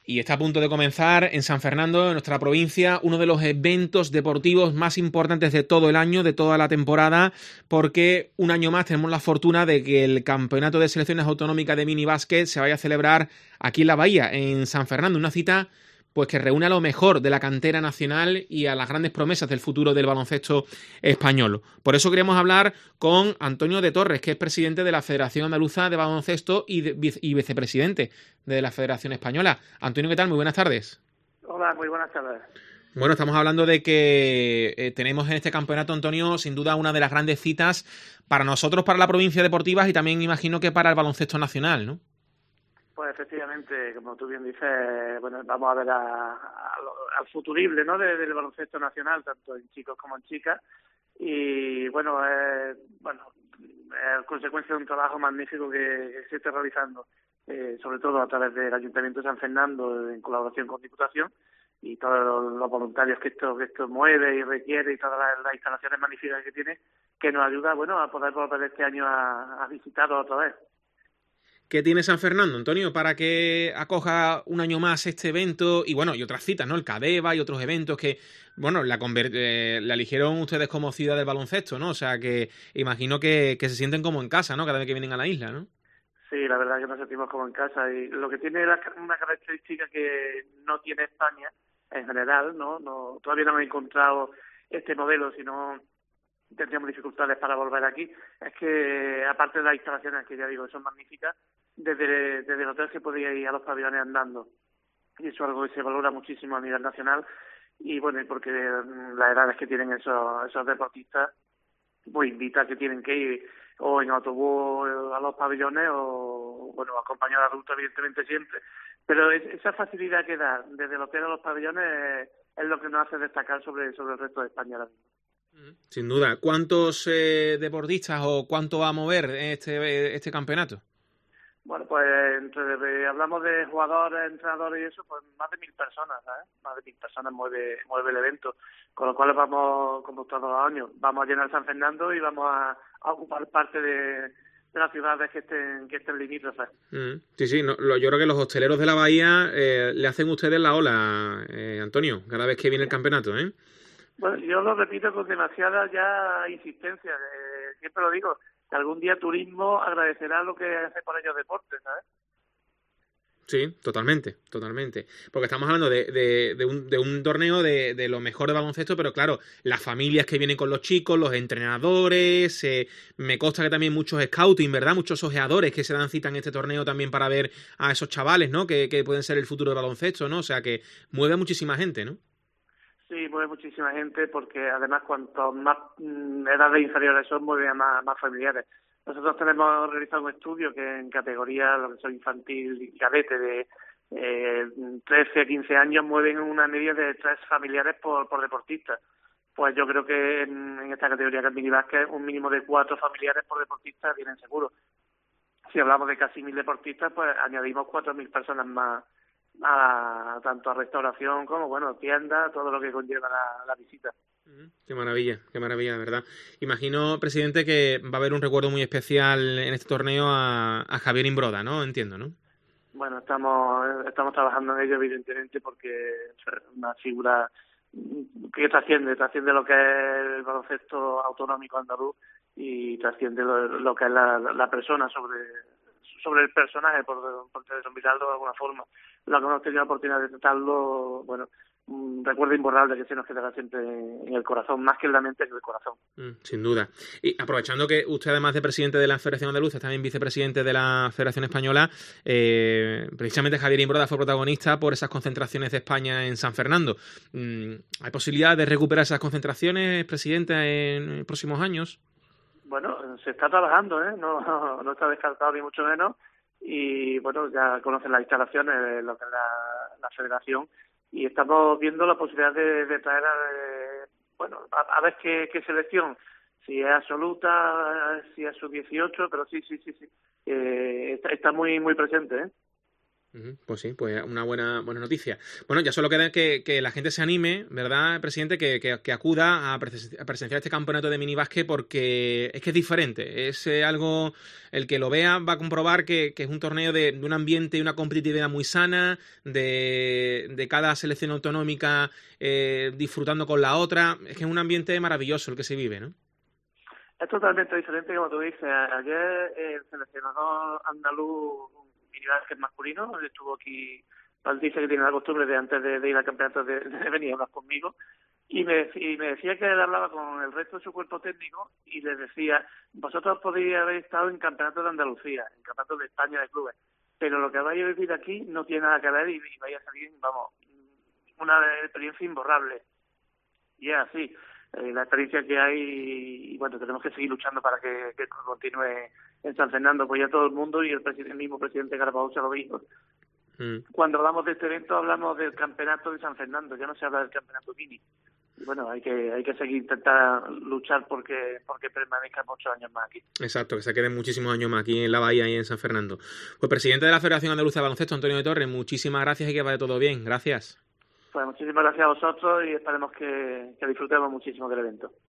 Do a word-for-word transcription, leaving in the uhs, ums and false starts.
y está a punto de comenzar en San Fernando, en nuestra provincia, uno de los eventos deportivos más importantes de todo el año, de toda la temporada, porque un año más tenemos la fortuna de que el Campeonato de Selecciones Autonómicas de Minibásquet se vaya a celebrar aquí en la Bahía, en San Fernando, una cita pues que reúne a lo mejor de la cantera nacional y a las grandes promesas del futuro del baloncesto español. Por eso queremos hablar con Antonio de Torres, que es presidente de la Federación Andaluza de Baloncesto y, de, y vicepresidente de la Federación Española. Antonio, ¿qué tal? Muy buenas tardes. Hola, muy buenas tardes. Bueno, estamos hablando de que eh, tenemos en este campeonato, Antonio, sin duda una de las grandes citas para nosotros, para la provincia deportiva y también imagino que para el baloncesto nacional, ¿no? Pues efectivamente, como tú bien dices, bueno, vamos a ver a, a, al futurible, ¿no?, de, del baloncesto nacional, tanto en chicos como en chicas, y bueno, eh, bueno, es consecuencia de un trabajo magnífico que, que se está realizando, eh, sobre todo a través del Ayuntamiento de San Fernando, en colaboración con Diputación, y todos los, los voluntarios que esto que esto mueve y requiere, y todas las, las instalaciones magníficas que tiene, que nos ayuda, bueno, a poder volver este año a, a visitarlo otra vez. ¿Qué tiene San Fernando, Antonio, para que acoja un año más este evento y bueno, y otras citas, ¿no? El Cadeva y otros eventos que, bueno, la, eh, la eligieron ustedes como ciudad del baloncesto, ¿no? O sea, que imagino que, que se sienten como en casa, ¿no? Cada vez que vienen a la isla, ¿no? Sí, la verdad que nos sentimos como en casa, y lo que tiene la, una característica que no tiene España en general, ¿no? No, todavía no hemos encontrado este modelo, sino tendríamos dificultades para volver aquí, es que aparte de las instalaciones, que ya digo, son magníficas, desde, desde el hotel se podía ir a los pabellones andando, y eso es algo que se valora muchísimo a nivel nacional, y bueno, porque las edades que tienen esos, esos deportistas, pues invita a que tienen que ir o en autobús a los pabellones o, bueno, acompañado de adultos, evidentemente siempre, pero es, esa facilidad que da desde el hotel a los pabellones es, es lo que nos hace destacar sobre, sobre el resto de España ahora mismo. Sin duda. ¿Cuántos eh, deportistas o cuánto va a mover este, este campeonato? Bueno, pues entre, hablamos de jugadores, entrenadores y eso, pues más de mil personas, ¿sabes? Más de mil personas mueve, mueve el evento, con lo cual vamos, como todos los años, vamos a llenar San Fernando y vamos a, a ocupar parte de, de las ciudades que estén, que estén limítrofes. Mm, sí, sí, no, lo, yo creo que los hosteleros de la Bahía eh, le hacen ustedes la ola, eh, Antonio, cada vez que viene el campeonato, ¿eh? Bueno, yo lo repito con demasiada ya insistencia, eh, siempre lo digo, que algún día turismo agradecerá lo que hace por ellos deportes, ¿sabes? Sí, totalmente, totalmente. Porque estamos hablando de, de, de, un, de un torneo de, de lo mejor de baloncesto, pero claro, las familias que vienen con los chicos, los entrenadores, eh, me consta que también muchos scouting, ¿verdad? Muchos ojeadores que se dan cita en este torneo también para ver a esos chavales, ¿no? Que, que pueden ser el futuro del baloncesto, ¿no? O sea, que mueve a muchísima gente, ¿no? Sí, mueve muchísima gente porque además cuanto más mm, edades inferiores son, mueve a más, más familiares. Nosotros tenemos realizado un estudio que en categoría, lo que son infantil y cadete, de eh, trece a quince años, mueven una media de tres familiares por, por deportista. Pues yo creo que en, en esta categoría que es minibásquet, un mínimo de cuatro familiares por deportista vienen seguros. Si hablamos de casi mil deportistas, pues añadimos cuatro mil personas más, a tanto a restauración como, bueno, tiendas, todo lo que conlleva la, la visita. Qué maravilla, qué maravilla, de verdad. Imagino, presidente, que va a haber un recuerdo muy especial en este torneo a, a Javier Imbroda, ¿no? Entiendo, ¿no? Bueno, estamos estamos trabajando en ello, evidentemente, porque es una figura que trasciende, trasciende lo que es el baloncesto autonómico andaluz y trasciende lo, lo que es la, la persona sobre sobre el personaje, por, por denominarlo de alguna forma. Lo que hemos tenido la oportunidad de tratarlo, bueno, un recuerdo imborrable que se nos quedará siempre en el corazón, más que en la mente, que en el corazón. Mm, sin duda. Y aprovechando que usted, además de presidente de la Federación Andaluza, es también vicepresidente de la Federación Española, eh, precisamente Javier Imbroda fue protagonista por esas concentraciones de España en San Fernando. Mm, ¿hay posibilidad de recuperar esas concentraciones, presidente, en próximos años? Bueno, se está trabajando, ¿eh? No, no, no está descartado ni mucho menos, y bueno, ya conocen las instalaciones de lo que es la, la federación, y estamos viendo la posibilidad de, de traer a, de, bueno, a, a ver qué, qué selección, si es absoluta, si es sub dieciocho, pero sí, sí, sí, sí, eh, está, está muy muy presente, ¿eh? Pues sí, pues una buena buena noticia. Bueno, ya solo queda que, que la gente se anime, ¿verdad, presidente? Que, que, que acuda a, presen- a presenciar este campeonato de minibásquet porque es que es diferente. Es eh, algo, el que lo vea va a comprobar que, que es un torneo de, de un ambiente y una competitividad muy sana, de, de cada selección autonómica eh, disfrutando con la otra. Es que es un ambiente maravilloso el que se vive, ¿no? Es totalmente diferente, como tú dices. Ayer el seleccionador andaluz minibásquet masculino estuvo aquí. Él dice que tiene la costumbre de antes de, de ir al campeonato de, de venir a hablar conmigo y me, y me decía que él hablaba con el resto de su cuerpo técnico y les decía: vosotros podéis haber estado en campeonatos de Andalucía, en campeonatos de España de clubes, pero lo que vais a vivir aquí no tiene nada que ver y, y vais a salir, vamos, una experiencia imborrable. Y es así. Eh, la experiencia que hay, y bueno, tenemos que seguir luchando para que, que continúe en San Fernando. Pues ya todo el mundo, y el, presidente, el mismo presidente Caraballo se lo dijo, mm. cuando hablamos de este evento hablamos del campeonato de San Fernando, ya no se habla del campeonato mini. Y bueno, hay que hay que seguir intentar luchar porque porque permanezca muchos años más aquí. Exacto, que se queden muchísimos años más aquí en la Bahía y en San Fernando. Pues presidente de la Federación Andaluza de Baloncesto, Antonio de Torres, muchísimas gracias y que vaya todo bien. Gracias. Pues muchísimas gracias a vosotros y esperemos que, que disfrutemos muchísimo del evento.